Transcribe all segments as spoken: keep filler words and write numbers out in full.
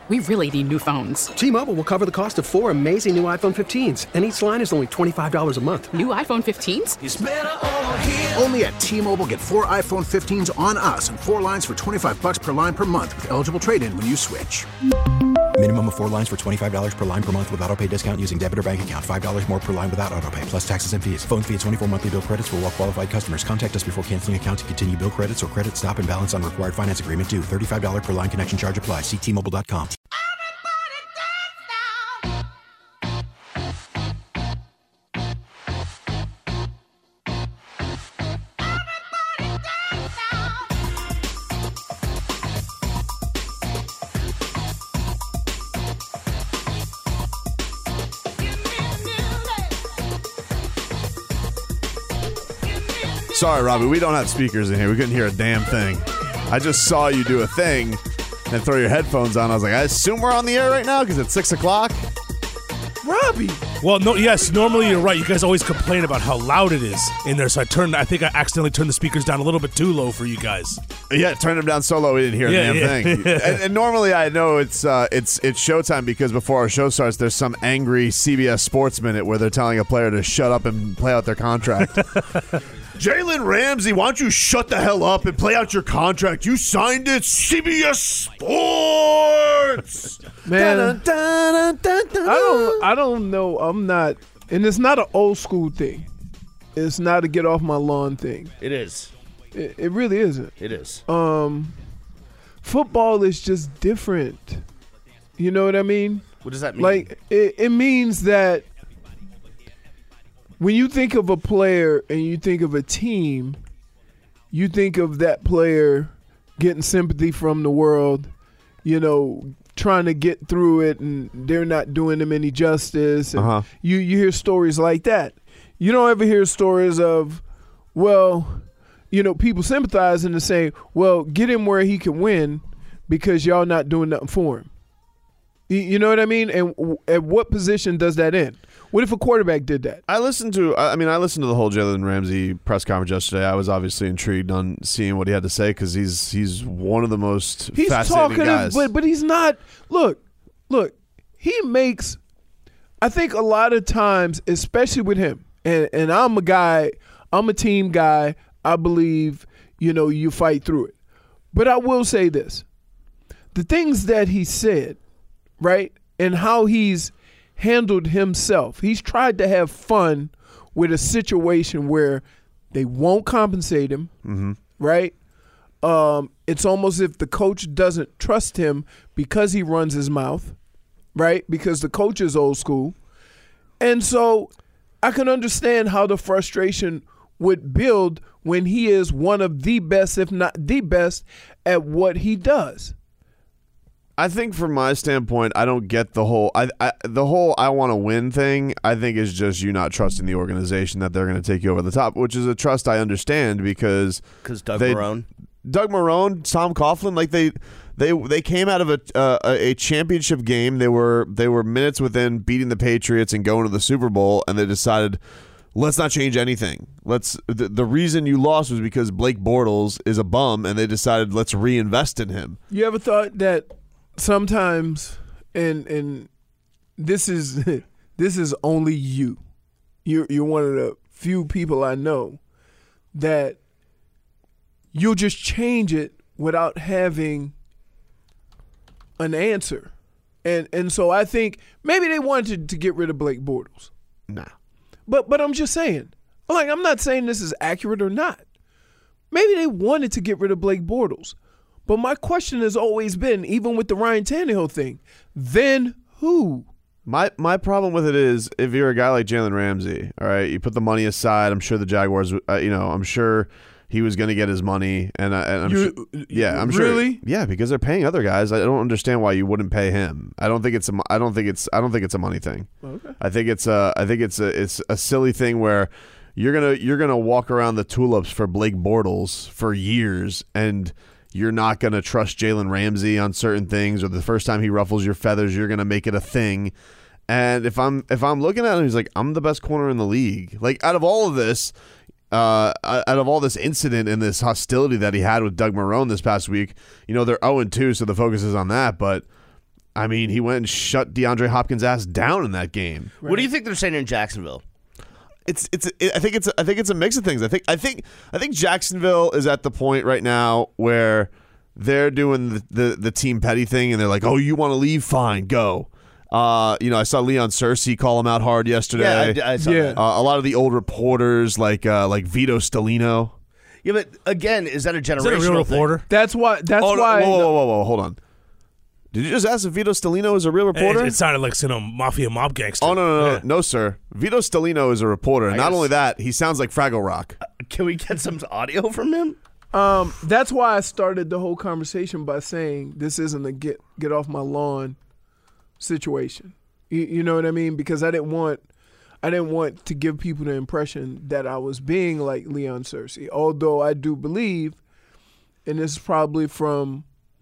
we really need new phones. T-Mobile will cover the cost of four amazing new iPhone fifteens, and each line is only twenty-five dollars a month. New iPhone fifteens? It's better over here. Only at T-Mobile, get four iPhone fifteens on us and four lines for twenty-five dollars per line per month with eligible trade-in when you switch. Minimum of four lines for twenty-five dollars per line per month with autopay discount using debit or bank account. five dollars more per line without autopay, plus taxes and fees. Phone fee at twenty-four monthly bill credits for well-qualified customers. Contact us before canceling account to continue bill credits or credit stop and balance on required finance agreement due. thirty-five dollars per line connection charge applies. See T Mobile dot com. Sorry, Robbie, we don't have speakers in here. We couldn't hear a damn thing. I just saw you do a thing and throw your headphones on. I was like, I assume we're on the air right now because it's six o'clock. Robbie. Well, no, yes, normally you're right. You guys always complain about how loud it is in there, so I turned. I think I accidentally turned the speakers down a little bit too low for you guys. Yeah, turn them down so low we didn't hear Yeah, a damn yeah. thing. and, and normally I know it's uh, it's it's showtime because before our show starts, there's some angry C B S Sports Minute where they're telling a player to shut up and play out their contract. Jalen Ramsey, why don't you shut the hell up and play out your contract? You signed it, C B S Sports. Man, I don't, I don't know. I'm not, and it's not an old school thing. It's not a get off my lawn thing. It is. It, it really isn't. It is. Um, football is just different. You know what I mean? What does that mean? Like it, it means that when you think of a player and you think of a team, you think of that player getting sympathy from the world, you know, trying to get through it, and they're not doing them any justice. And Uh-huh. you, you hear stories like that. You don't ever hear stories of, well, you know, people sympathizing and saying, well, get him where he can win because y'all not doing nothing for him. You, you know what I mean? And w- at what position does that end? What if a quarterback did that? I listened to, I mean, I listened to the whole Jalen Ramsey press conference yesterday. I was obviously intrigued on seeing what he had to say because he's he's one of the most He's fascinating talkative, guys. but but he's not. Look, look, he makes. I think a lot of times, especially with him, and and I'm a guy, I'm a team guy. I believe you know you fight through it, but I will say this: the things that he said, right, and how he's handled himself. He's tried to have fun with a situation where they won't compensate him, mm-hmm. right? Um, it's almost if the coach doesn't trust him because he runs his mouth, right? Because the coach is old school. And so I can understand how the frustration would build when he is one of the best, if not the best, at what he does. I think from my standpoint, I don't get the whole I, I the whole I want to win thing. I think is just you not trusting the organization that they're going to take you over the top, which is a trust I understand because because Doug they, Marrone, Doug Marrone, Tom Coughlin, like they they they came out of a uh, a championship game. They were they were minutes within beating the Patriots and going to the Super Bowl, and they decided, let's not change anything. Let's. The, the reason you lost was because Blake Bortles is a bum, and they decided let's reinvest in him. You ever thought that sometimes, and and this is this is only you. You're you're one of the few people I know that you'll just change it without having an answer, and and so I think maybe they wanted to get rid of Blake Bortles. Nah. But but I'm just saying, like I'm not saying this is accurate or not. Maybe they wanted to get rid of Blake Bortles. But my question has always been, even with the Ryan Tannehill thing, then who? My my problem with it is, if you're a guy like Jalen Ramsey, all right, you put the money aside. I'm sure the Jaguars, uh, you know, I'm sure he was going to get his money, and, I, and I'm you, sure, yeah, I'm really? sure, yeah, because they're paying other guys. I don't understand why you wouldn't pay him. I don't think it's a, I don't think it's, I don't think it's a money thing. Okay. I think it's a, I think it's a, it's a silly thing where you're gonna, you're gonna walk around the tulips for Blake Bortles for years, and you're not going to trust Jalen Ramsey on certain things, or the first time he ruffles your feathers, you're going to make it a thing. And if I'm if I'm looking at him, he's like, I'm the best corner in the league. Like, out of all of this, uh, out of all this incident and this hostility that he had with Doug Marrone this past week, you know, they're oh and two, so the focus is on that. But I mean, he went and shut DeAndre Hopkins' ass down in that game. Right. What do you think they're saying in Jacksonville? It's it's. It, I think it's. I think it's a mix of things. I think. I think. I think Jacksonville is at the point right now where they're doing the the, the team petty thing, and they're like, "Oh, you want to leave? Fine, go." Uh, you know, I saw Leon Searcy call him out hard yesterday. Yeah, I, I saw Yeah. that. Uh, a lot of the old reporters, like uh, like Vito Stellino. Yeah, but again, is that a generational Is that a real thing? reporter? That's why. That's Oh, no, why. whoa, whoa, whoa, whoa, hold on. Did you just ask if Vito Stellino is a real reporter? It, it sounded like some mafia mob gangster. oh no, no, no, Yeah. no, sir. Vito Stellino is a reporter. And not guess- only that, he sounds like Fraggle Rock. Can we get some audio from him? Um, that's why I started the whole conversation by saying this isn't a get get off my lawn situation. You, you know what I mean? Because I didn't want, I didn't want to give people the impression that I was being like Leon Searcy. Although I do believe, and this is probably from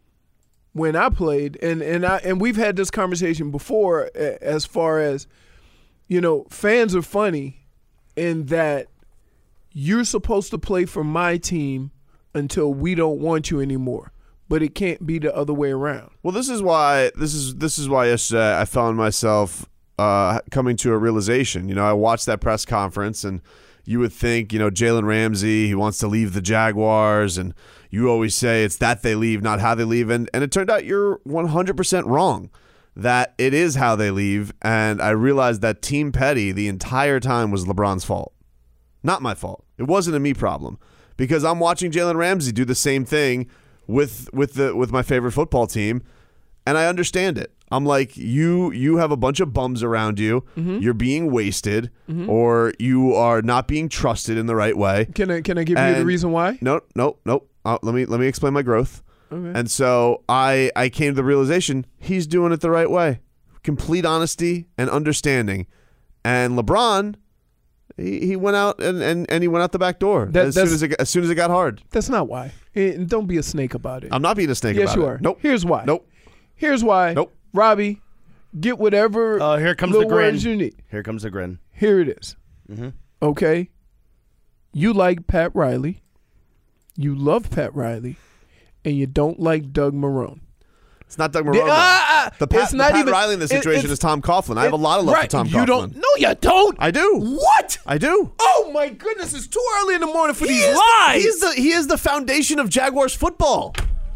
when I played, and and I and we've had this conversation before, a- as far as, you know, fans are funny, in that you're supposed to play for my team until we don't want you anymore. But it can't be the other way around. Well, this is why this is this is why yesterday I found myself uh, coming to a realization. You know, I watched that press conference, and you would think, you know, Jalen Ramsey, he wants to leave the Jaguars, and you always say it's that they leave, not how they leave, and and it turned out you're one hundred percent wrong. That it is how they leave, and I realized that Team Petty the entire time was LeBron's fault, not my fault. It wasn't a me problem, because I'm watching Jalen Ramsey do the same thing with with the with my favorite football team, and I understand it. I'm like, you you have a bunch of bums around you. Mm-hmm. You're being wasted, mm-hmm. or you are not being trusted in the right way. Can I can I give you the And- reason why? No, no, no. Uh, let me let me explain my growth. Okay. And so I I came to the realization he's doing it the right way. Complete honesty and understanding. And LeBron, he, he went out and, and, and he went out the back door That- as soon that's- as it, as soon as it got hard. That's not why. And don't be a snake about it. I'm not being a snake yes, about you it. are. Nope. Here's why. Nope. Here's why. Nope. Robbie, get whatever Oh, here comes the little grin. words you need. Here comes the grin. Here it is. Mm-hmm. Okay? You like Pat Riley. You love Pat Riley. And you don't like Doug Marrone. It's not Doug The- Marrone. ah, the Pat, it's the not Pat even- Riley in this it- situation it's- is Tom Coughlin. I have a lot of love right. for Tom You Coughlin. don't. No, you don't. I do. What? I do. Oh my goodness! It's too early in the morning for He these is, lies. he, is the, he is the foundation of Jaguars football.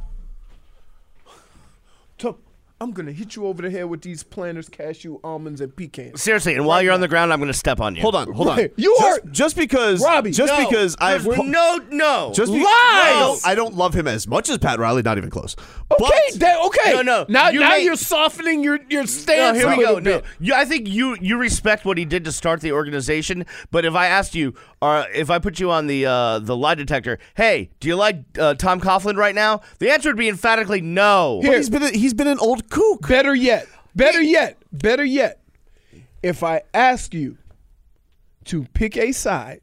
Tom, I'm gonna hit you over the head with these planters, cashew, almonds, and pecans. Seriously, and while you're on the ground, I'm going to step on you. Hold on, hold on. Right. You just, are- just because Robbie, just no. because I've We're- no, no. just be- Lies! I don't, I don't love him as much as Pat Riley, not even close. Okay, But that, okay. No, no. Now, You now may- you're softening your your No, stance. here a we go. little No, bit. you, I think you you respect what he did to start the organization. But if I asked you, or if I put you on the uh, the lie detector, hey, do you like uh, Tom Coughlin right now? The answer would be emphatically no. But he's been a, he's been an old kook. Better yet, better yet, better yet. If I ask you to pick a side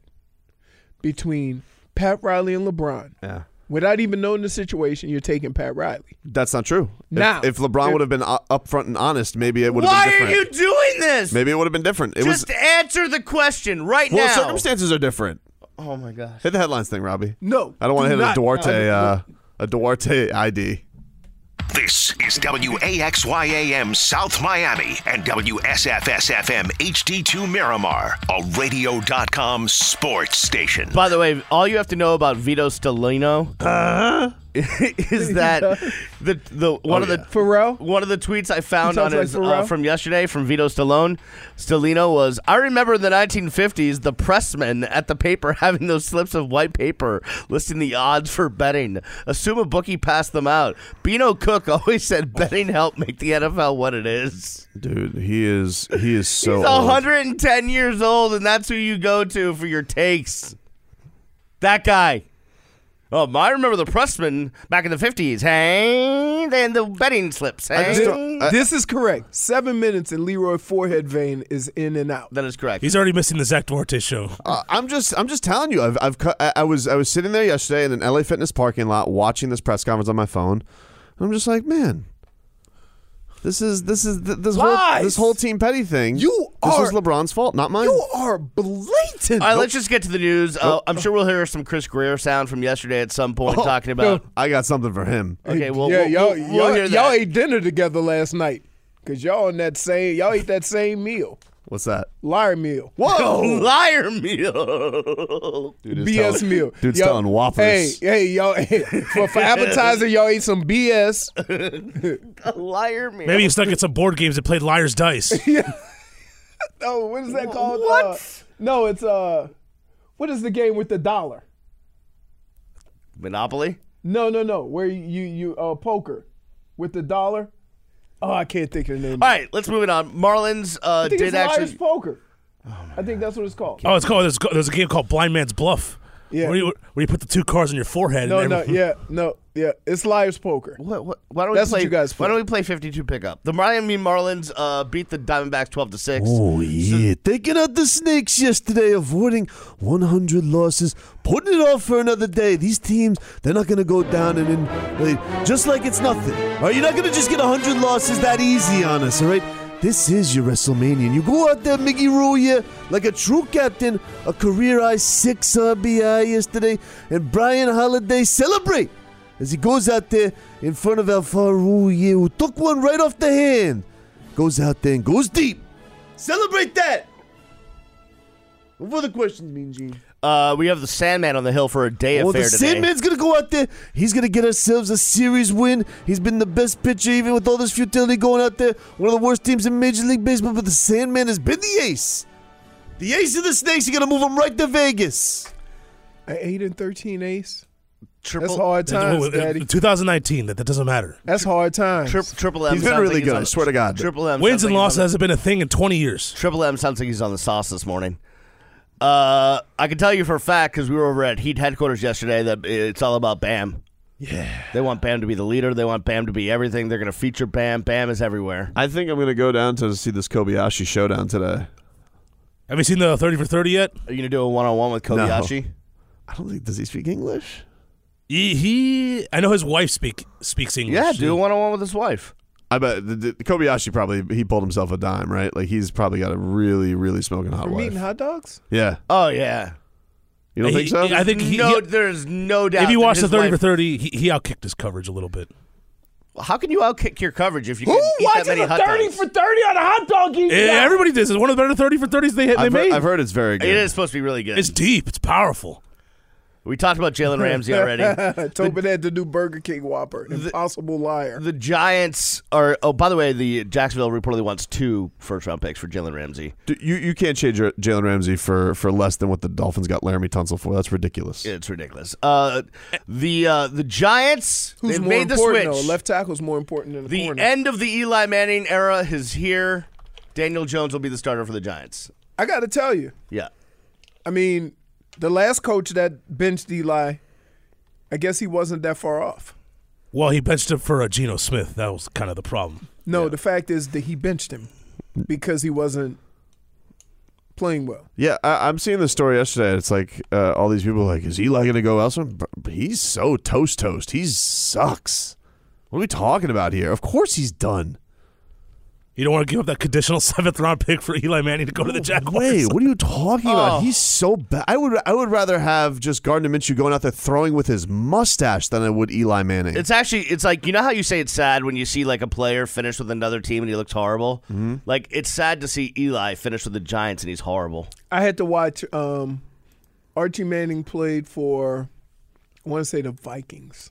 between Pat Riley and LeBron, Yeah. without even knowing the situation, you're taking Pat Riley. That's not true. Now- if, if LeBron if- would have been uh, upfront and honest, maybe it would have Why been are different. you doing this? Maybe it would have been different. It Just was answer the question right well, now. circumstances are different. Oh my gosh. Hit the headlines thing, Robbie. No, I don't want to do hit not. a Duarte Uh, uh, a Duarte I D. This is W A X Y A M South Miami and W S F S F M H D two Miramar, a radio dot com sports station. By the way, all you have to know about Vito Stellino uh, is that the the one Oh, of the yeah. Pharrell? one of the tweets I found He on sounds his like uh, Pharrell? from yesterday from Vito Stallone Stellino was, I remember in the nineteen fifties the pressmen at the paper having those slips of white paper listing the odds for betting. Assume a bookie passed them out. Bino Cook always said betting helped make the N F L what it is. Dude, he is he is so He's old. one hundred ten years old, and that's who you go to for your takes. That guy. Oh, I remember the pressmen back in the fifties. Hey, then the betting slips. I just Hey, don't- I- This is correct. Seven minutes and Leroy forehead vein is in and out. that is correct. He's already missing the Zach Duarte show. Uh, I'm just, I'm just telling you. I've, I've, cut, I, I was, I was sitting there yesterday in an L A Fitness parking lot watching this press conference on my phone. And I'm just like, man, this is, this is, th- this whole, Lies. this whole Team Petty thing. You this are- was LeBron's fault, not mine. You are blatant. All right, let's just get to the news. Uh, I'm sure we'll hear some Chris Greer sound from yesterday at some point Oh, talking about. I got something for him. Okay, well, yeah, we'll, y'all, we'll, we'll y'all, hear y'all that. ate dinner together last night. Because y'all on that same, y'all eat that same meal. What's that? Liar meal. Whoa! Liar meal. Dude, B S telling, meal. Dude's Yo, telling whoppers. Hey, hey, y'all. Hey, for, for appetizer, y'all eat some B S. A liar meal. Maybe you stuck at some board games that played liar's dice. Yeah. Oh, what is that called? What? Uh, no, it's uh, what is the game with the dollar? Monopoly? No, no, no. Where you you uh poker with the dollar? Oh, I can't think of the name. All right, let's move it on. Marlins uh, I think did it's actually. Liar's Poker. I think that's what it's called. Oh, it's called. There's, there's a game called Blind Man's Bluff. Yeah. Where you, where you put the two cards on your forehead. No, and no, everyone- yeah, no, yeah. It's Liar's Poker. What, what, why don't we That's play? what you guys Why play. don't we play fifty-two pickup? The Miami Marlins uh, beat the Diamondbacks twelve to six. Oh, yeah. Taking out the Snakes yesterday, avoiding one hundred losses, putting it off for another day. These teams, they're not going to go down and in, like, just like it's nothing. All right, you're not going to just get one hundred losses that easy on us, all right? This is your WrestleMania. And you go out there, Miggy Ruya, like a true captain, a career-high six R B I yesterday, and Brian Holiday celebrate as he goes out there in front of Alfaro Ruya, who took one right off the hand. Goes out there and goes deep. Celebrate that! What other questions, Mean Gene? Uh, we have the Sandman on the hill for a day Oh, affair the today. Sandman's going to go out there. He's going to get ourselves a series win. He's been the best pitcher, even with all this futility going out there. One of the worst teams in Major League Baseball, but the Sandman has been the ace. The ace of the Snakes. You're going to move him right to Vegas. An eight and thirteen ace. Triple, That's hard times, Uh, Daddy. twenty nineteen. That, that doesn't matter. That's hard times. Tri- Triple M. He's been sounds really like good, on- I swear to God. Triple M. Wins sounds and like he's losses on hasn't been a thing in twenty years. the- Triple M sounds like he's on the sauce this morning. Uh, I can tell you for a fact because we were over at Heat headquarters yesterday that it's all about Bam. Yeah. They want Bam to be the leader. They want Bam to be everything. They're going to feature Bam. Bam is everywhere. I think I'm going to go down to see this Kobayashi showdown today. Have you seen the thirty for thirty yet? Are you going to do a one-on-one with Kobayashi? I don't think, does he speak English? He, he I know his wife speak speaks English. Yeah, do a one-on-one with his wife. I bet the, the, Kobayashi probably, he pulled himself a dime, right? Like, he's probably got a really, really smoking hot For wife. eating hot dogs? Yeah. Oh, yeah. You don't He- think so? I think he, no, he- there's no doubt. if you that watch the his thirty for wife- thirty, he, he outkicked his coverage a little bit. How can you outkick your coverage if you Who can eat that watches many a hot thirty dogs? for thirty on a hot dog eating? Yeah, guy? everybody does. It's one of the better thirty for thirties they, they I've, made. heard, I've heard it's very good. It is supposed to be really good. It's deep. It's powerful. We talked about Jalen Ramsey already. Tobin had the new Burger King Whopper. Impossible liar. The Giants are. Oh, by the way, the Jacksonville reportedly wants two first-round picks for Jalen Ramsey. Dude, you, you can't change J- Jalen Ramsey for, for less than what the Dolphins got Laramie Tunsil for. That's ridiculous. It's ridiculous. Uh, the uh, the Giants Who's they've more made the important, switch. though? Left tackle's more important than the, the corner. end of the Eli Manning era is here. Daniel Jones will be the starter for the Giants. I got to tell you, Yeah. I mean, the last coach that benched Eli, I guess he wasn't that far off. Well, he benched him for a Geno Smith. That was kind of the problem. No, the fact is that he benched him because he wasn't playing well. Yeah, I, I'm seeing the story yesterday. It's like uh, all these people are like, is Eli going to go elsewhere? But he's so toast toast. He sucks. What are we talking about here? Of course he's done. You don't want to give up that conditional seventh round pick for Eli Manning to go to the Jaguars. Wait, what are you talking about? Oh. He's so bad. I would I would rather have just Gardner Minshew going out there throwing with his mustache than I would Eli Manning. It's actually, it's like, you know how you say it's sad when you see like a player finish with another team and he looks horrible? Mm-hmm. Like, it's sad to see Eli finish with the Giants and he's horrible. I had to watch um, Archie Manning played for, I want to say the Vikings.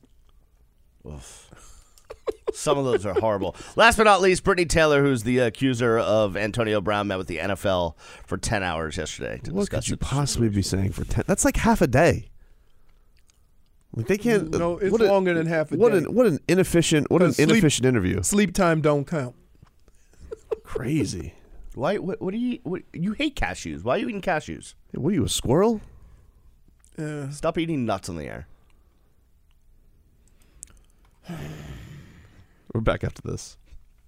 Some of those are horrible. Last but not least, Brittany Taylor, who's the accuser of Antonio Brown, met with the N F L for ten hours yesterday to what discuss could you it. possibly be saying for ten? That's like half a day. Like they can't. No, it's what a- longer than half a what day. An, what an inefficient. What an Sleep- inefficient interview. Sleep time don't count. Crazy. Why? What, what do you? What, you hate cashews? Why are you eating cashews? Hey, what are you, a squirrel? Yeah. Stop eating nuts in the air. We're back after this.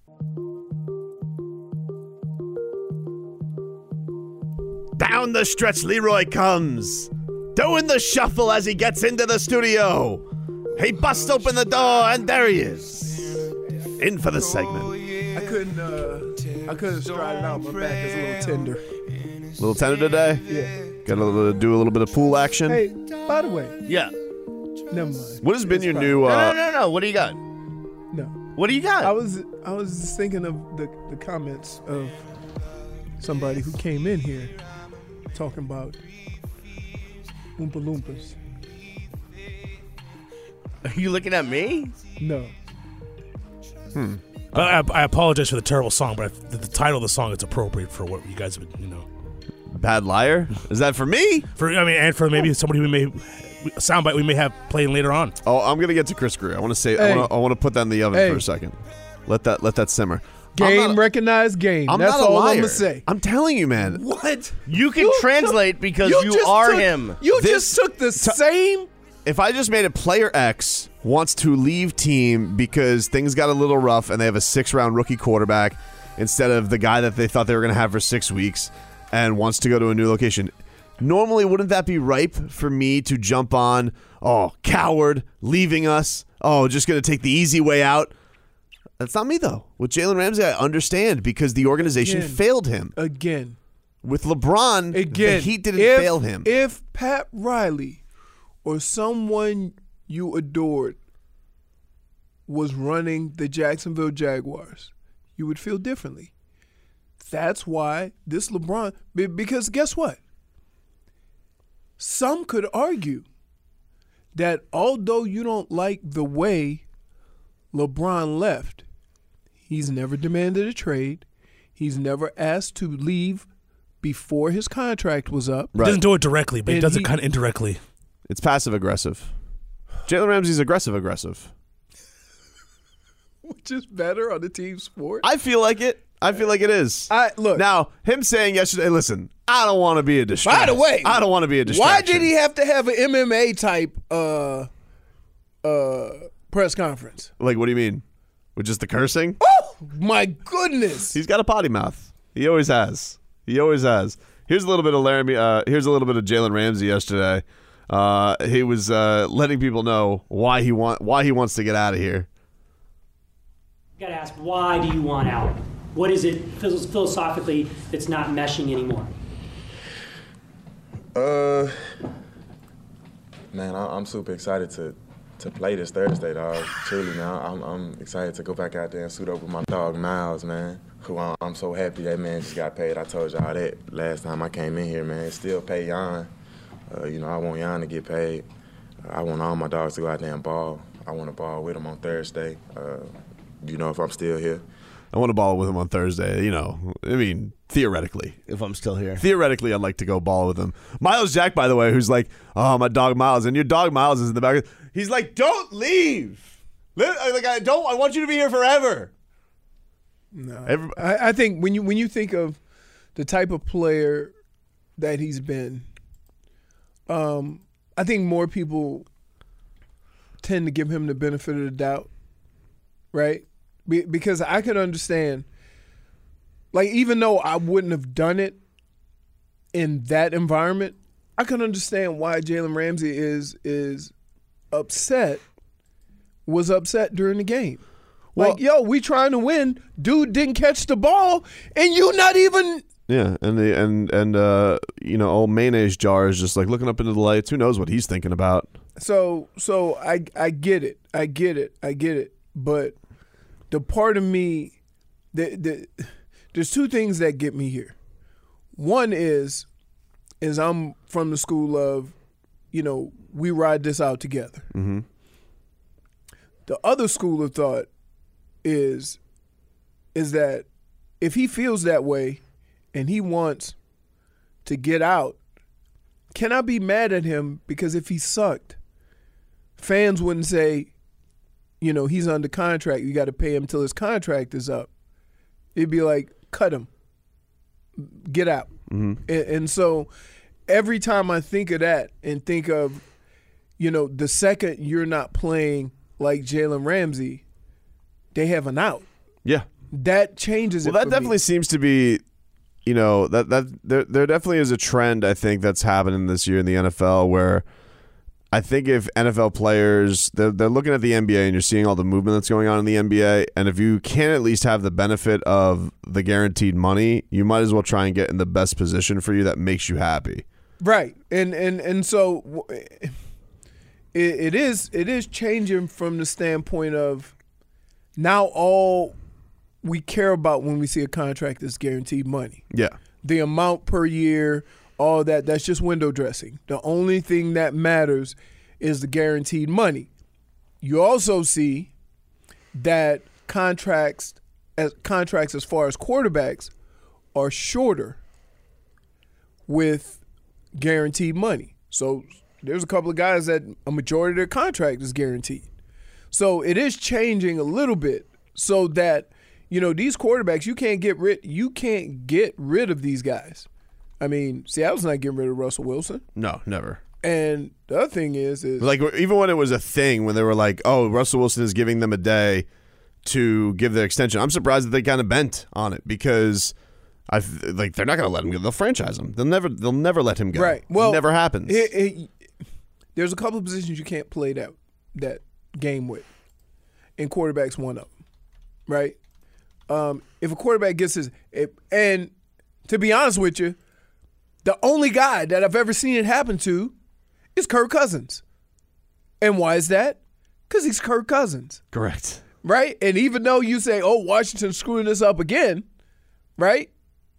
Down the stretch, Leroy comes, doing the shuffle as he gets into the studio. He busts open the door, and there he is, in for the segment. I couldn't. Uh, I couldn't stride it out. My back is a little tender. Little tender today. Yeah. Got to do a little bit of pool action. Hey, by the way, Yeah. never mind. What has been It's your fine. new? No, Uh, no, no, no. What do you got? No. What do you got? I was I was just thinking of the, the comments of somebody who came in here talking about Oompa Loompas. Are you looking at me? No. Hmm. But I, I apologize for the terrible song, but I, the, the title of the song is appropriate for what you guys would, you know. Bad Liar? Is that for me? For I mean, and for maybe somebody we may a soundbite we may have playing later on. Oh, I'm gonna get to Chris Greer. I want to say Hey. I want to I want to put that in the oven Hey. for a second. Let that let that simmer. Game I'm not, recognized game. I'm That's not a all liar. I'm gonna say. I'm telling you, man. What? You can You translate took- because you, just are took- him. You This- just took the same. If I just made a player X wants to leave team because things got a little rough and they have a six round rookie quarterback instead of the guy that they thought they were going to have for six weeks and wants to go to a new location, normally wouldn't that be ripe for me to jump on, oh, coward, leaving us, oh, just going to take the easy way out? That's not me, though. With Jalen Ramsey, I understand because the organization Again. failed him. Again. With LeBron, Again. the Heat didn't if, fail him. If Pat Riley or someone you adored was running the Jacksonville Jaguars, you would feel differently. That's why this LeBron, be- because guess what? Some could argue that although you don't like the way LeBron left, he's never demanded a trade. He's never asked to leave before his contract was up. He doesn't do it directly, but he And does he- it kind of indirectly. It's passive aggressive. Jalen Ramsey's aggressive aggressive. Which is better on the team sport. I feel like it. I feel like it is. I look now him saying yesterday. Listen, I don't want to be a distraction. By the way, I don't want to be a why distraction. did he have to have an M M A type uh, uh, press conference? Like, what do you mean? With just the cursing? Oh my goodness! He's got a potty mouth. He always has. He always has. Here's a little bit of Laramie. Uh, here's a little bit of Jalen Ramsey yesterday. Uh, he was uh, letting people know why he want why he wants to get out of here. You got to ask, why do you want out? What is it phil- philosophically that's not meshing anymore? Uh, man, I- I'm super excited to to play this Thursday, dog. Truly, man, I'm I'm excited to go back out there and suit up with my dog Miles, man. Who I'm, I'm so happy that man just got paid. I told y'all that last time I came in here, man. Still pay Jan. Uh, you know, I want Jan to get paid. Uh, I want all my dogs to go out there and ball. I want to ball with them on Thursday. Uh, you know, if I'm still here. I want to ball with him on Thursday. You know, I mean, theoretically. If I'm still here. Theoretically, I'd like to go ball with him. Miles Jack, by the way, who's like, oh, my dog Miles. And your dog Miles is in the back. He's like, don't leave. Like, I don't, I want you to be here forever. No, Every- I, I think when you when you think of the type of player that he's been, um, I think more people tend to give him the benefit of the doubt, right? Be, because I could understand, like, even though I wouldn't have done it in that environment, I can understand why Jalen Ramsey is is upset, was upset during the game. Well- Like, yo, we trying to win. Dude didn't catch the ball, and you not even. Yeah, and the and and uh, you know, old mayonnaise jar is just like looking up into the lights. Who knows what he's thinking about? So, so I I get it, I get it, I get it. But the part of me, the, the, there's two things that get me here. One is, is I'm from the school of, you know, we ride this out together. Mm-hmm. The other school of thought is is that if he feels that way and he wants to get out, can I be mad at him? Because if he sucked, fans wouldn't say, you know, he's under contract, you got to pay him till his contract is up. It'd be like, cut him, get out. Mm-hmm. And, and so every time I think of that and think of, you know, the second you're not playing like Jalen Ramsey, they have an out. Yeah. That changes Well, it that for definitely me. seems to be, you know, that that there there definitely is a trend I think that's happening this year in the N F L where I think if N F L players they're, they're looking at the N B A and you're seeing all the movement that's going on in the N B A, and if you can at least have the benefit of the guaranteed money, you might as well try and get in the best position for you that makes you happy. Right. And and and so it, it is it is changing from the standpoint of now all we care about when we see a contract is guaranteed money. Yeah. The amount per year, all that, that's just window dressing. The only thing that matters is the guaranteed money. You also see that contracts as contracts as far as quarterbacks are shorter with guaranteed money. So there's a couple of guys that a majority of their contract is guaranteed. So it is changing a little bit so that, you know, these quarterbacks, you can't get rid you can't get rid of these guys. I mean, Seattle's not getting rid of Russell Wilson. No, never. And the other thing is is like even when it was a thing when they were like, "Oh, Russell Wilson is giving them a day to give their extension." I'm surprised that they kind of bent on it because I like they're not going to let him go. They'll franchise him. They'll never they'll never let him go. Right. Well, it never happens. It, it, there's a couple of positions you can't play that that game with, and quarterback's one of them. Right. Um, if a quarterback gets his it, and to be honest with you, the only guy that I've ever seen it happen to is Kirk Cousins. And why is that? Because he's Kirk Cousins. Correct. Right? And even though you say, oh, Washington's screwing this up again, right?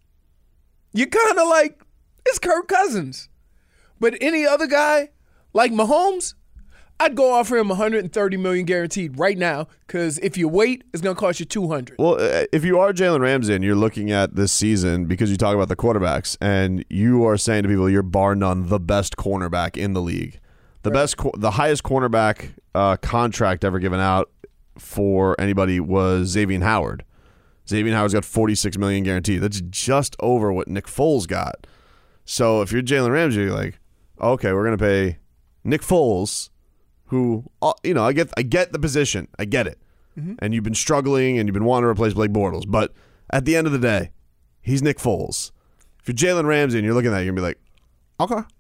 You're kind of like, it's Kirk Cousins. But any other guy, like Mahomes, I'd go offer him one hundred thirty million dollars guaranteed right now because if you wait, it's going to cost you two hundred. Well, if you are Jalen Ramsey and you're looking at this season because you talk about the quarterbacks and you are saying to people you're bar none the best cornerback in the league, the right. best, the highest cornerback uh, contract ever given out for anybody was Xavier Howard. Xavier Howard's got forty-six million dollars guaranteed. That's just over what Nick Foles got. So if you're Jalen Ramsey, you're like, okay, we're going to pay Nick Foles, who, you know, I get I get the position. I get it. Mm-hmm. And you've been struggling and you've been wanting to replace Blake Bortles. But at the end of the day, he's Nick Foles. If you're Jalen Ramsey and you're looking at that, you're going to be like, okay.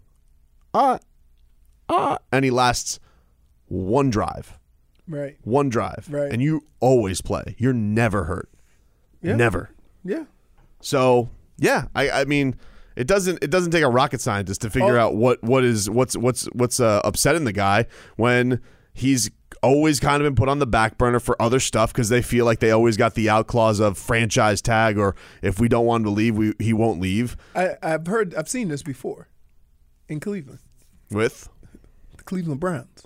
All right. All right. And he lasts one drive. Right. One drive. Right. And you always play. You're never hurt. Yeah. Never. Yeah. So, yeah, I, I mean, it doesn't it doesn't take a rocket scientist to figure oh. out what, what is what's what's what's uh, upsetting the guy when he's always kind of been put on the back burner for other stuff because they feel like they always got the out clause of franchise tag, or if we don't want him to leave, we, he won't leave. I, I've heard I've seen this before in Cleveland with the Cleveland Browns.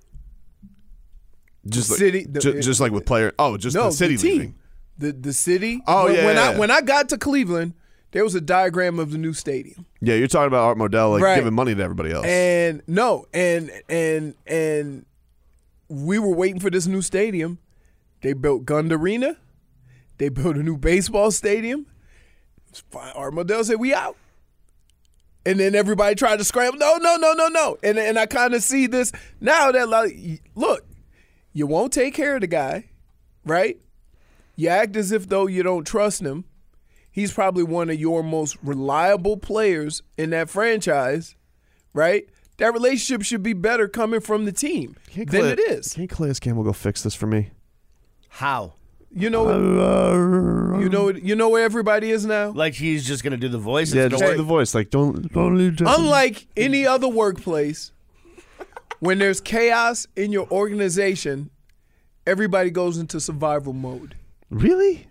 Just the like, city, the, ju- just like with player. Oh, just no, the city the team. leaving. The the city. Oh when, yeah. When yeah, I yeah. when I got to Cleveland, there was a diagram of the new stadium. Yeah, you're talking about Art Modell like right. giving money to everybody else. And no, and and and we were waiting for this new stadium. They built Gund Arena. They built a new baseball stadium. Art Modell said, "We out." And then everybody tried to scramble. No, no, no, no, no. And and I kind of see this now that, like, look, you won't take care of the guy, right? You act as if though you don't trust him. He's probably one of your most reliable players in that franchise, right? That relationship should be better coming from the team Can't than Calais, it is. Can't Calais Campbell go fix this for me? How? You know, you know, you know where everybody is now. Like he's just gonna do the voice. Yeah, It's just gonna do the work? voice. Like don't don't leave. Jason. Unlike any other workplace, when there's chaos in your organization, everybody goes into survival mode. Really?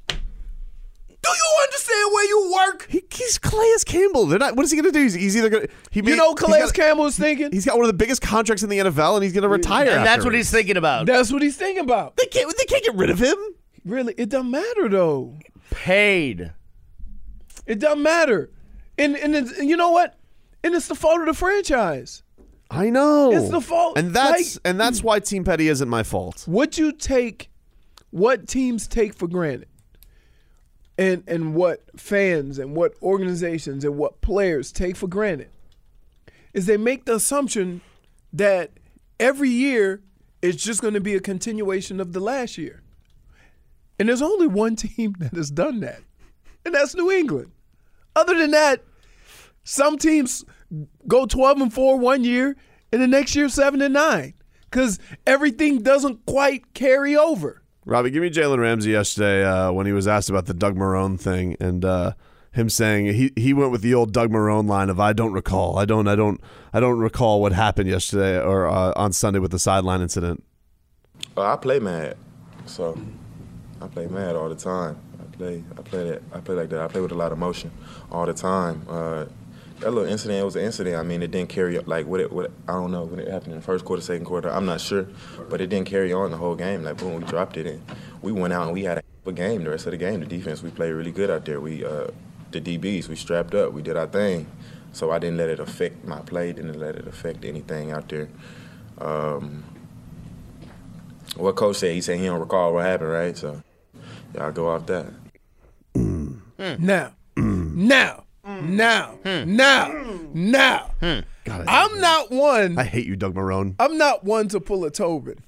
Do you understand where you work? He, he's Calais Campbell. They're not. What is he going to do? He's, he's either going. He You made- know, he's Calais got- Campbell is thinking. He's got one of the biggest contracts in the N F L, and he's going to retire. And that's what afterwards. he's thinking about. That's what he's thinking about. They can't. They can't get rid of him. Really, it doesn't matter though. Paid. It doesn't matter, and and it's, you know what? And it's the fault of the franchise. I know. It's the fault. and that's like, and that's why Team Petty isn't my fault. What you take, what teams take for granted, and and what fans and what organizations and what players take for granted, is they make the assumption that every year it's just going to be a continuation of the last year. And there's only one team that has done that, and that's New England. Other than that, some teams go twelve and four one year, and the next year seven and nine, because everything doesn't quite carry over. Robbie, give me Jalen Ramsey yesterday uh, when he was asked about the Doug Marrone thing, and uh, him saying he, he went with the old Doug Marrone line of "I don't recall, I don't, I don't, I don't recall what happened yesterday or uh, on Sunday with the sideline incident." Oh, I play mad. So I play mad all the time. I play, I play that, I play like that. I play with a lot of emotion all the time. Uh, that little incident was an incident. I mean, it didn't carry up. Like what it, what I don't know when it happened in the first quarter, second quarter. I'm not sure, but it didn't carry on the whole game. Like boom, we dropped it, and we went out and we had a game. The rest of the game, the defense, we played really good out there. We, uh, the D Bs, we strapped up. We did our thing. So I didn't let it affect my play. Didn't let it affect anything out there. Um, what coach said, he said he don't recall what happened, right? So y'all go off that. Mm. Now, mm. now, mm. now, mm. now, mm. now. Mm. God, I'm not one. I hate you, Doug Marrone. I'm not one to pull a Tobin.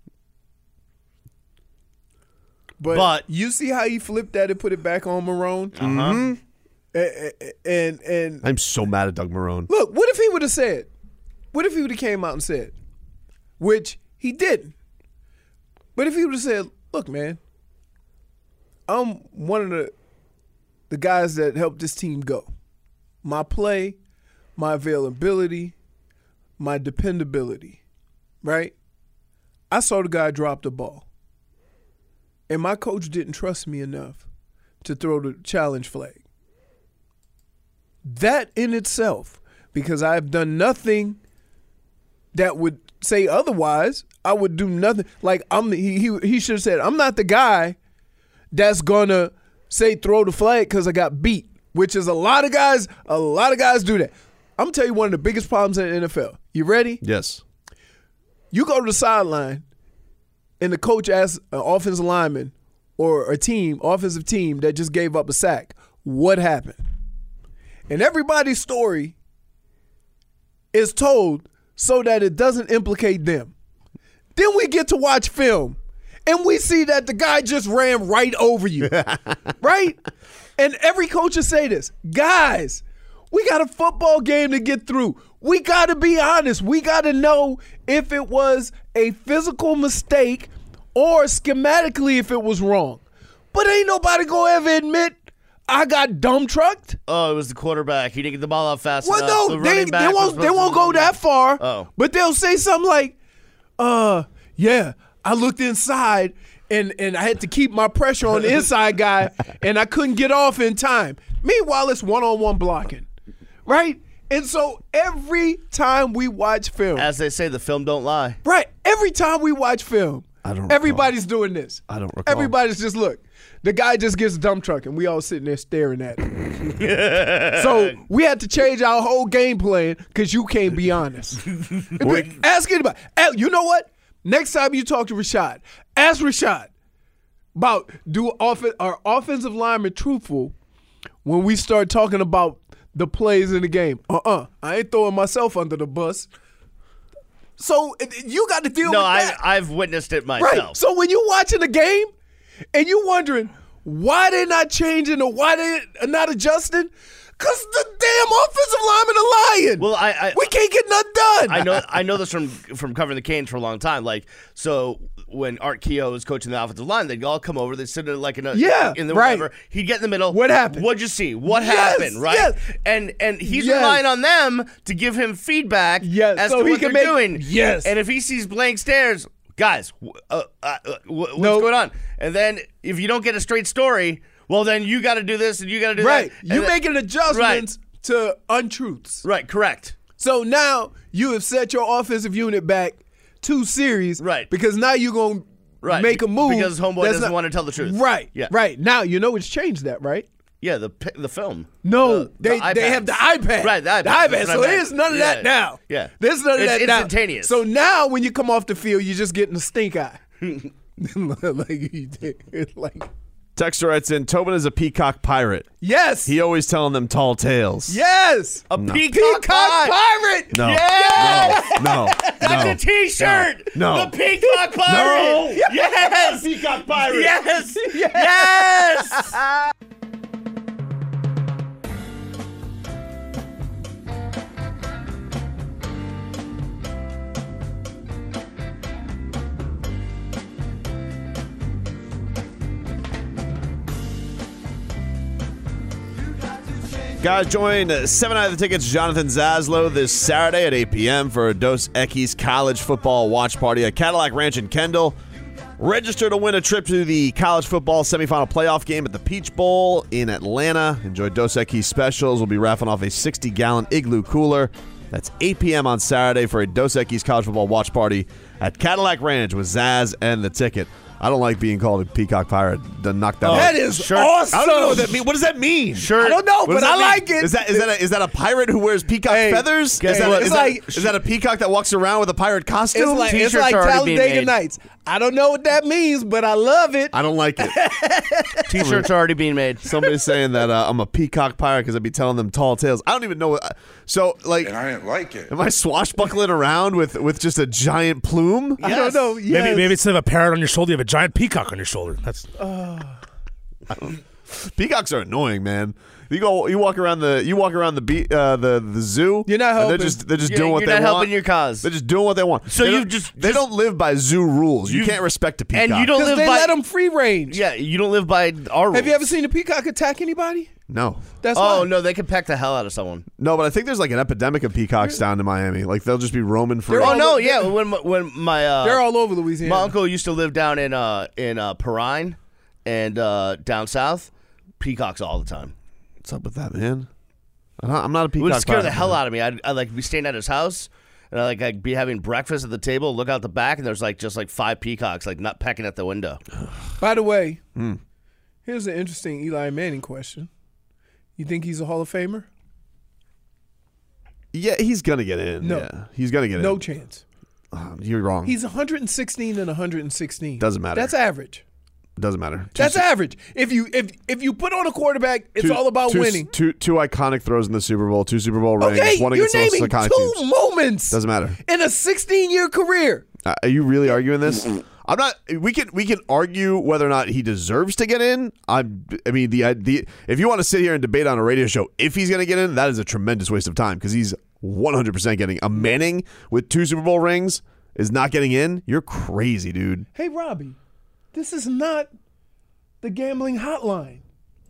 But, but you see how he flipped that and put it back on Marrone? Uh-huh. Mm-hmm. And, and and I'm so mad at Doug Marrone. Look, what if he would have said? What if he would have came out and said? Which he didn't. But if he would have said, "Look, man, I'm one of the the guys that helped this team go. My play, my availability, my dependability, right? I saw the guy drop the ball, and my coach didn't trust me enough to throw the challenge flag. That in itself, because I've done nothing that would say otherwise, I would do nothing. Like I'm, he he, he should have said, I'm not the guy that's gonna say throw the flag because I got beat, which is a lot of guys. A lot of guys do that. I'm gonna tell you one of the biggest problems in the N F L. You ready? Yes. You go to the sideline, and the coach asks an offensive lineman or a team, offensive team that just gave up a sack, what happened? And everybody's story is told so that it doesn't implicate them. Then we get to watch film, and we see that the guy just ran right over you, right? And every coach will say this, guys, we got a football game to get through. We got to be honest. We got to know if it was a physical mistake or schematically if it was wrong. But ain't nobody gonna ever admit I got dumb trucked. Oh, it was the quarterback. He didn't get the ball out fast well, enough. Well, no, the they, they won't. They won't go that far. Oh, but they'll say something like, "Uh, yeah, I looked inside and and I had to keep my pressure on the inside guy, and I couldn't get off in time." Meanwhile, it's one-on-one blocking, right? And so every time we watch film, as they say, the film don't lie. Right. Every time we watch film, I don't. Everybody's doing this. I don't recall. Everybody's just look. The guy just gets a dump truck, and we all sitting there staring at him. So we had to change our whole game plan because you can't be honest. Ask anybody. You know what? Next time you talk to Rashad, ask Rashad about do off- are offensive linemen truthful when we start talking about the plays in the game. Uh-uh. I ain't throwing myself under the bus. So you got to deal no, with I, that. I've witnessed it myself. Right. So when you're watching the game and you're wondering why they're not changing or why they're not adjusting, because the damn offensive linemen are lying. Well, I, I we can't get nothing done. I know I know this from from covering the Canes for a long time. Like, so when Art Keogh was coaching the offensive line, they'd all come over. They'd sit in like in a yeah, in the right. whatever. He'd get in the middle. What happened? What'd you see? What yes, happened? Right? Yes. And and he's yes. relying on them to give him feedback yes. as so to he what can they're make, doing. Yes. And if he sees blank stares, guys, uh, uh, uh, what's nope. going on? And then if you don't get a straight story, well, then you got to do this and you got to do right. that. Right. You making adjustments right. to untruths. Right. Correct. So now you have set your offensive unit back two series. Right. Because now you're going to right. make a move. Because homeboy doesn't not, want to tell the truth. Right. Yeah. Right. Now you know it's changed that, right? Yeah, the the film. No, the, they the they have the iPad. Right, the iPad. The iPad. So there's none of yeah. that now. Yeah. There's none of it's that instantaneous. now. So now when you come off the field, you're just getting a stink eye. like, you did, like Texter writes in, Tobin is a peacock pirate. Yes. He always telling them tall tales. Yes. A no. peacock, peacock pirate. No. Yes. No. No. That's no. a t-shirt. No. The peacock pirate. No. Yes. The peacock pirate. Yes. Yes. yes. Guys, join seven Night of the Tickets Jonathan Zaslow this Saturday at eight p.m. for a Dos Equis College Football Watch Party at Cadillac Ranch in Kendall. Register to win a trip to the college football semifinal playoff game at the Peach Bowl in Atlanta. Enjoy Dos Equis specials. We'll be raffling off a sixty-gallon Igloo cooler. That's eight p.m. on Saturday for a Dos Equis college football watch party at Cadillac Ranch with Zaz and the Ticket. I don't like being called a peacock pirate. To knock that. That out. is Shirt. awesome. I don't know what that means. What does that mean? Shirt. I don't know, What but does that I mean? like it. Is that is that a, is that a pirate who wears peacock Hey, feathers? Is guess that, what? is, It's that, like- is that a peacock that walks around with a pirate costume? It's like it's T-shirts like are already being Talladega made. Nights. I don't know what that means, but I love it. I don't like it. T-shirts are already being made. Somebody's saying that uh, I'm a peacock pirate because I'd be telling them tall tales. I don't even know what. So like, And I didn't like it. am I swashbuckling around with with just a giant plume? I don't know. Yes. Maybe maybe instead of a parrot on your shoulder, you have a giant peacock on your shoulder. That's Peacocks are annoying, man. You go, you walk around the, you walk around the be, uh, the the zoo. You're not and They're helping. just they're just Yeah, doing what you're they not want. helping your cause. They're just doing what they want. So They you don't- just- they just- don't live by zoo rules. You You- can't respect a peacock. And you don't Because live they by. let them free range. Yeah, you don't live by our rules. Have you ever seen a peacock attack anybody? No, That's Oh why. no, they could peck the hell out of someone. no, but I think there's like an epidemic of peacocks down in Miami. Like they'll just be roaming free. They're Oh all- no, they're- yeah. When my- when my uh, They're all over Louisiana. my uncle used to live down in uh in uh Perrine and uh down south, peacocks all the time. What's up with that, man? I'm not, I'm not a It peacock. would scare the pirate, hell man. out of me. I'd, I'd like be staying at his house, and I like I'd be having breakfast at the table, look out the back, and there's like just like five peacocks like not pecking at the window. By the way, Hmm. here's an interesting Eli Manning question. You think he's a Hall of Famer? Yeah, he's gonna get in. No. Yeah, he's gonna get No in. chance. Um, you're wrong. He's one hundred sixteen and one hundred sixteen. Doesn't matter. That's average. Doesn't matter. Two That's su- average. If you if if you put on a quarterback, it's two- all about two, winning. Two two iconic throws in the Super Bowl. Two Super Bowl rings. Okay, one you're against those naming iconic two teams. moments Doesn't matter. in a sixteen-year career. Uh, are you really arguing this? I'm not. We can we can argue whether or not he deserves to get in. I'm. I mean the the if you want to sit here and debate on a radio show if he's going to get in, that is a tremendous waste of time because he's one hundred percent getting a Manning with two Super Bowl rings is not getting in. You're crazy, dude. Hey, Robbie, this is not the gambling hotline.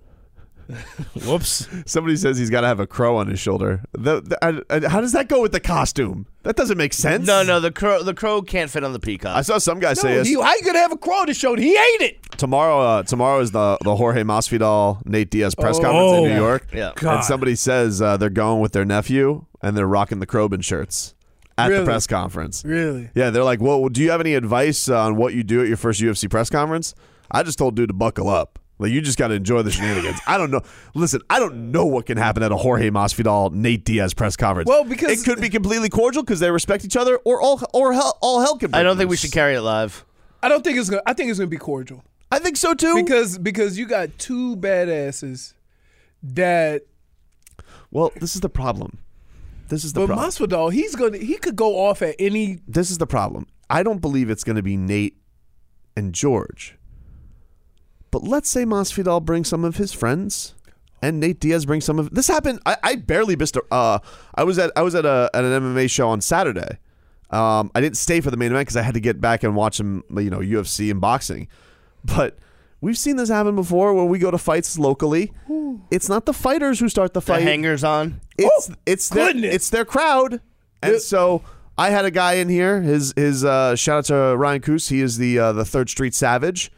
whoops. Somebody says he's got to have a crow on his shoulder. The, the, I, I- how does that go with the costume? That doesn't make sense. No, no, the crow the crow can't fit on the peacock. I saw some guy No, say yes. he, how you gonna have a crow on his shoulder? He ate it. Tomorrow, uh, tomorrow is the the Jorge Masvidal Nate Diaz press Oh. conference in Oh. New York. Yeah. God. And somebody says uh, they're going with their nephew and they're rocking the Krobin shirts at Really? the press conference. Really? Yeah, they're like, "Well, do you have any advice on what you do at your first U F C press conference?" I just told dude to buckle up. Like, you just got to enjoy the shenanigans. I don't know. Listen, I don't know what can happen at a Jorge Masvidal Nate Diaz press conference. Well, because- it could be completely cordial because they respect each other, or all or hell, all hell can break I don't think we loose. should carry it live. I don't think it's gonna. I think it's gonna be cordial I think so too. because because you got two badasses that. Well, this is the problem. This is the But problem. Masvidal, he's gonna. He could go off at any. This is the problem. I don't believe it's going to be Nate and George. But let's say Masvidal brings some of his friends, and Nate Diaz brings some of. This happened. I, I barely missed. A, uh, I was at I was at a at an M M A show on Saturday. Um, I didn't stay for the main event because I had to get back and watch some, you know, U F C and boxing. But we've seen this happen before, where we go to fights locally. It's not the fighters who start the The fight. hangers on. It's it's their, goodness. it's their crowd, and so I had a guy in here. His his uh, shout out to Ryan Coos. He is the uh, the Third Street Savage.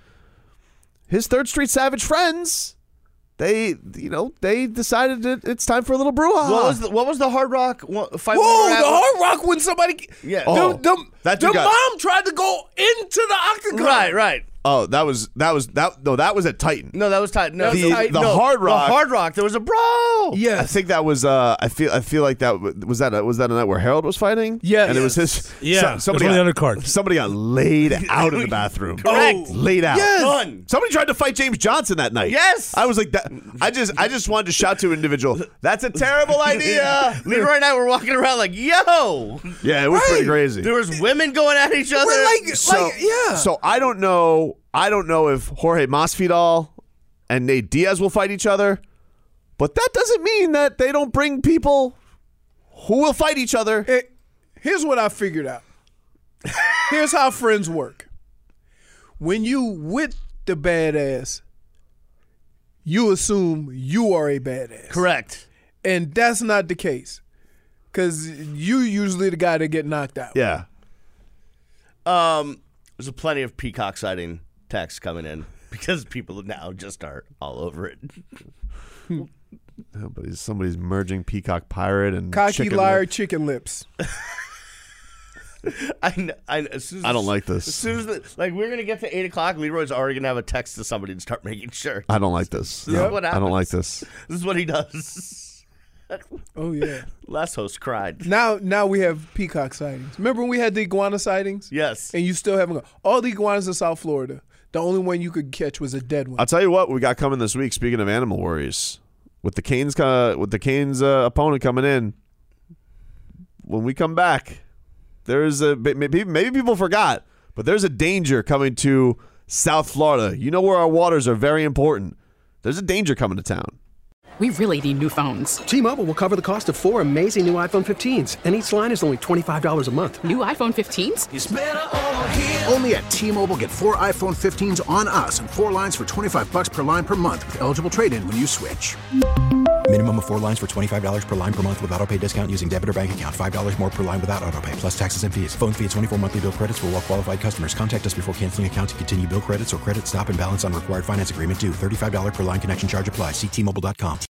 His Third Street Savage friends, they you know they decided that it's time for a little brouhaha. What was the, what was the Hard Rock one- fight? we Whoa, were at? the Hard Rock when somebody. Yeah. Oh, the, the, that the dude got- mom tried to go into the octagon. Right, right. Oh, that was that was that no, that was at Titan. No, that was tight. No, The- tight- the no, Hard Rock- The Hard Rock. There was a bro. Yes. I think that was. Uh, I feel. I feel like that w- was that. A, was that a night where Harold was fighting? Yes. and it was his. Yeah, so- it was somebody one got, of the undercards. Somebody got laid out in the bathroom. Correct. Laid out. Yes. Done. Somebody tried to fight James Johnson that night. Yes. I was like that. I just. I just wanted to shout to an individual. That's a terrible idea. Leroy and I were walking around like, yo. Yeah, it was pretty crazy. There was women going at each other. We're like, So, like, yeah. so I don't know. I don't know if Jorge Masvidal and Nate Diaz will fight each other, but that doesn't mean that they don't bring people who will fight each other. Hey, here's what I figured out. Here's how friends work. When you with the badass, you assume you are a badass. Correct. And that's not the case. Because you usually the guy that get knocked out. Yeah. Um, There's a plenty of peacock sighting texts coming in because people now just are all over it. Somebody's, somebody's merging peacock pirate and Cocky chicken liar, lip. chicken lips. I, I, as soon as, I don't like this. As soon as the, like we're gonna get to eight o'clock, Leroy's already gonna have a text to somebody and start making shirts. I don't like this. This is No, what I don't happens. like this. This is what he does. Oh yeah. Last host cried. Now, now we have peacock sightings. Remember when we had the iguana sightings? Yes. And you still haven't. All the iguanas in South Florida. The only one you could catch was a dead one. I'll tell you what we got coming this week. Speaking of animal worries, with the Canes, uh, with the Canes uh, opponent coming in, when we come back, there's a maybe maybe people forgot, but there's a danger coming to South Florida. You know where our waters are very important. There's a danger coming to town. We really need new phones. T-Mobile will cover the cost of four amazing new iPhone fifteens, and each line is only twenty-five dollars a month. New iPhone fifteens? It's better over here. Only at T-Mobile, get four iPhone fifteens on us and four lines for twenty-five bucks per line per month with eligible trade-in when you switch. Minimum of four lines for twenty-five dollars per line per month with autopay discount using debit or bank account. five dollars more per line without autopay, plus taxes and fees. Phone fee at twenty-four monthly bill credits for well-qualified customers. Contact us before canceling account to continue bill credits or credit stop and balance on required finance agreement due. thirty-five dollars per line connection charge applies. See T Mobile dot com.